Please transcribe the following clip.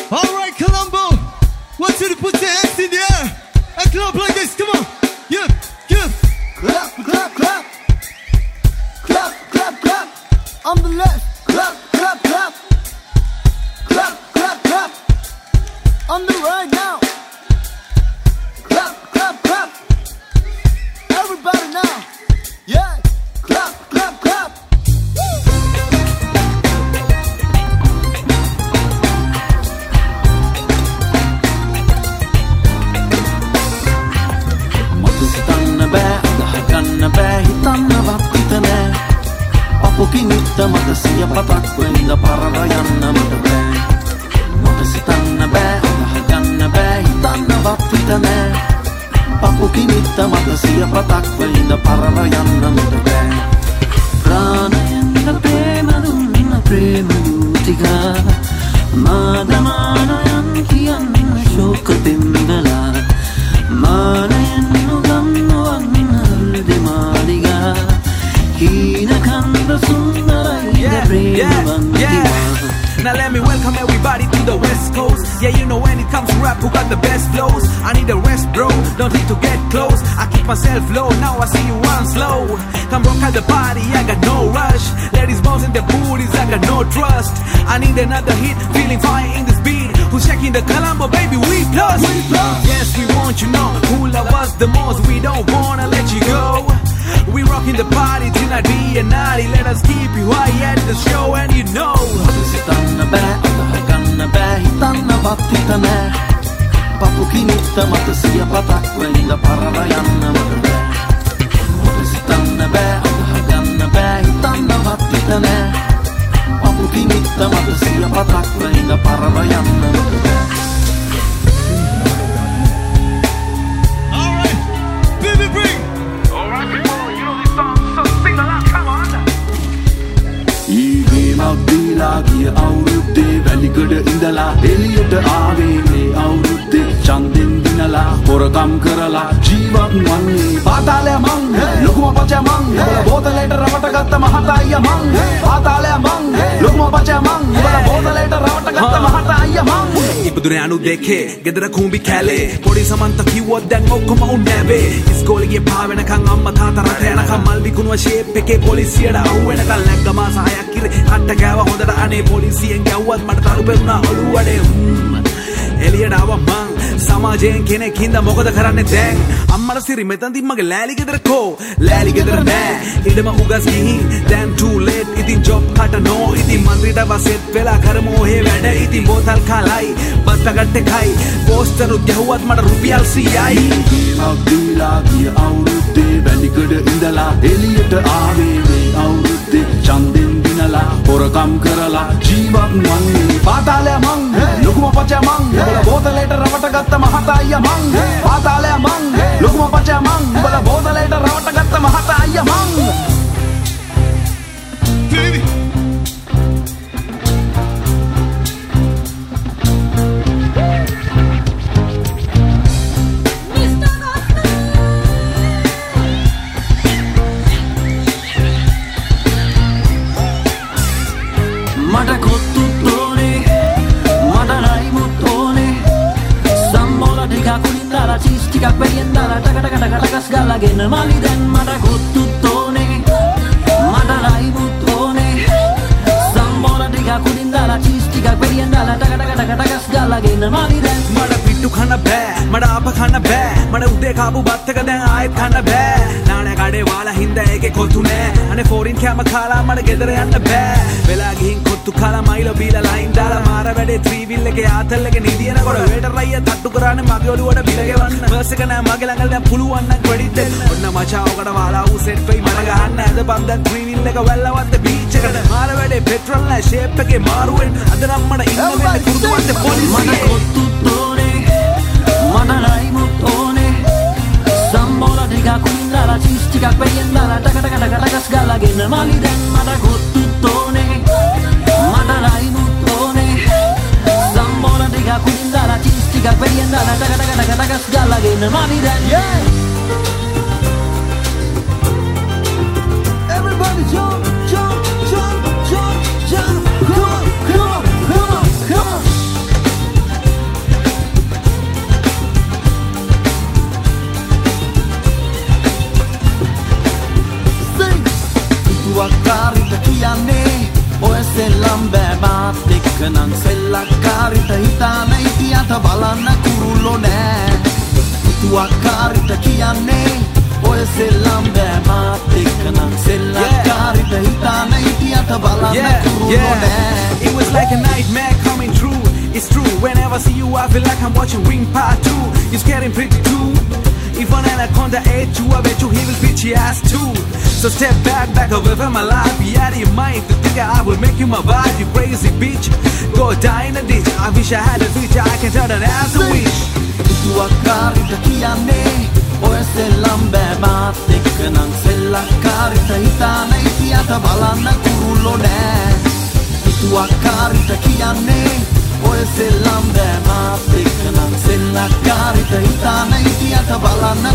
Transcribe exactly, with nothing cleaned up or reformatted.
All right, Colombo. Want you to put your hands in the air and clap like this. Come on. Yeah, yeah. Clap, clap, clap. Clap, clap, clap. On the left. Clap, clap, clap. Clap, clap, clap. On the right now. Clap, clap, clap. Everybody now. Yeah. Clap, clap, clap. Hitanna bෑ අදහගන්න බෑ හිතන්නවත් හිත නෑ අපු කිනිත්ත මට සිය පතක් වෙන්ද පරර යන්න මට බෑ මට සිතන්න බෑ අදහගන්න බෑ හිතන්නවත් හිත නෑ අපු කිනිත්ත මට සිය පතක් වෙන්ද පරර යන්න මට බෑ ප්‍රාණයෙන්ද ප්‍රේම දුන්න ප්‍රේම දූතිකා මාදමානයන් කියන්න ශෝක දෙන්නලා මානයෙන් Yeah, yeah, yeah. Now let me welcome everybody to the West Coast. Yeah, you know when it comes to rap, who got the best flows? I need a rest, bro. Don't need to get close. I keep myself low. Now I see you one slow. Come rock at the party, I got no rush. Ladies bouncing the booties, I got no trust. I need another hit, feeling fire in this beat. Who's checking the Colombo, baby? We plus. We plus. Yes, we want you know who love us the most. We don't wanna let you go. We rockin' the party tonight, be a naughty. Let us keep you high at the show, and you know. Sitanna bෑ අදහගන්න බෑ හිතන්නවත් හිත නෑ පපු කිනිත්ත මට සිය පතක් වෙන්ද පරර යන්න මට බෑ මට සිතන්න බෑ අදහගන්න බෑ හිතන්නවත් හිත නෑ පපු කිනිත්ත මට සිය පතක් වෙන්ද පරර යන්න මට බෑ All right, baby, bring. All right, people, you know this song, so sing along, come on. ඊගේමක් දීලා ගිය අවුරුද්දේ වැලිගඩ ඉඳලා එළියට ආවේ මේ අවුරුද්දේ ඡන්දෙන් දිනලා හොරකම් කරලා ජීවත් වන්නේ පාතාලය මං ලොකුම පචය මං බෝතලයට රවට ගත්ත මහත අයියා මං පාතාලය මං ලොකුම පචය මං බෝතලයට රවට ගත්ත මහත අයියා මං ඉපදුනේ අනු දෙකේ ගෙදර කුඹි කැලේ පොඩි සමන්ත කිව්වොත් දැන් ඔක්කොම උන්නෑවේ ඉස්කෝලේ පා වෙනකන් අම්මා තාත්තා රට යනකම් මල් විකුණුව ෂේප් එකේ පොලිසියට අහු වෙනකන් ලැග්ග මාස හයක් ඉරේ හට්ට ගෑව හොඳට අනේ පොලිසියෙන් ගැව්වත් මට තරු පෙරුණා ඔළුව වඩේ එළියට ආවා මං සමාජයෙන් කෙනෙක් හින්දා මොකද කරන්නේ දැන් අම්මලා සිරි මෙතනදී මගේ ලෑලි ගෙදර කෝ ලෑලි ගෙදර නෑ ඉඩම උගස් ගිහින් දැන් too late ඉතින් ජොබ් කට නෝ ඉතින් මන්දිරට වසෙත් වෙලා කරමු ඔහේ වැඩ ඉතින් බෝතල් කාලයි බත් පැකට් එකයි පෝස්ටර් උත් ගැහුවත් මට රුපියල් සීයයි දීලා ගිය අවුරුද්දේ වැලිගඩ ඉඳලා එළියට ආවේ මේ අවුරුද්දේ ඡන්දෙන් දිනලා හොරකම් කරලා ජීවත් වන්නේ පාතාලය මං ලොකුම පචය මං බෝතලයට රවට ගත්ත මහත අයියා මං පාතාලය මං ලොකුම පචය මං උඹලා බෝතලයට රවට ගත්ත මහත අයියා මං Baby. මට කොත්තුත් ඕනේ මට රයිමුත් ඕනේ සම්බෝල ටිකක් උඩින් දාලා චීස් ටිකක් වැඩියෙන් දාලා ටක ටක ටක ටකස් ගාලාගෙන මලි දැන් මට කොත්තුත් ඕනේ මට රයිමුත් ඕනේ සම්බෝල ටිකක් උඩින් දාලා චීස් ටිකක් වැඩියෙන් දාලා ටක ටක ටක ටකස් ගාලාගෙන මලි දැන් මට පිට්ටු කන්න බෑ මට ආප කන්න බෑ මට උදේ කාපු බත් එක දැන් ආයෙත් කන්න බෑ නානේ කඩේ වාලා හින්දා ඒකේ කොත්තු නෑ අනේ ෆෝරින් කෑම කාලා මට ගෙදර යන්න බෑ වෙලා ගිහින් කොත්තු කාලා මයිලෝ බීලා ලයින් දාලා මාර වැඩේ ත්‍රී විල් එකේ ආතල් එකේ නිදිනකොට වේටර් අයියා තට්ටු කරානේ මගේ ඔළුවට බිල ගෙවන්න බස් එක නෑ මගේ ළඟ දැන් පුළුවන් නම් ක්‍රෙඩිට් දෙන්න ඔන්න මචා ඔකට වාලා ඌ සෙට් වෙයි මට ගහන්න ඇද බන් දැන් ත්‍රී විල් එක වැල්ලවත්ත බීච් එකට මාර වැඩේ පෙට්‍රල් නෑ ෂේප් එකේ මාරුවෙන් අද නම් මට ඉන්න වෙන්නේ කුරුදුවන්ත පොලිසියේ කොත්තුත් ඕනේ මට රයිමුත් ඕනේ සම්බෝල ටිකක් උඩින් දාලා චීස් ටිකක් වැඩියෙන් දාලා ටක ටක ටක ටකස් ගාලාගෙන මලි දැන් මට කොත්තුත් ඕනේ මට රයිමුත් ඕනේ සම්බෝල ටිකක් උඩින් දාලා චීස් ටිකක් වැඩියෙන් දාලා ටක ටක ටක ටකස් ගාලාගෙන මලි දැන් Everybody jump, jump, jump, jump, jump. Come on, come on, come on, come on. ng sella karita hitana itiata balana kurulone tua karita kiane oe selambe matik ng sella karita hitana itiata balana kurulone. It was like a nightmare coming true. It's true, whenever I see you I feel like I'm watching Ring Part two. You're getting pretty too. If an anaconda ate you, I bet you he will beat your ass too. So step back, back away from my life. Be out of your mind to think I will make you my vibe. You crazy bitch, go die in a ditch. I wish I had a future, I can turn it as a wish. Tua karita kiane oe selambe matik ng sella karita hitana itiata balana kurulone. Tua karita kiane oe selambe matik ng sella karita hitana itiata balana